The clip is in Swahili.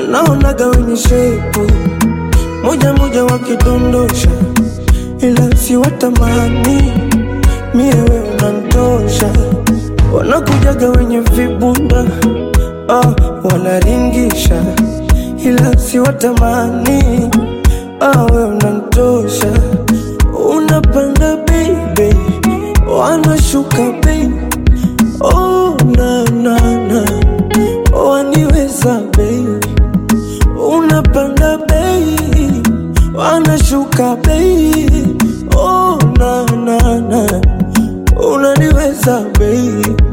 naonaga wenye shepu moja moja wakidondosha, ila si watamani mie wewe unanitosha. Wanakujaga wenye vibunda wanaringisha, ila si watamani wewe unanitosha. Unapanda baby, wanashuka baby, oh na na na, waniweza baby. Unapanda baby, wanashuka baby,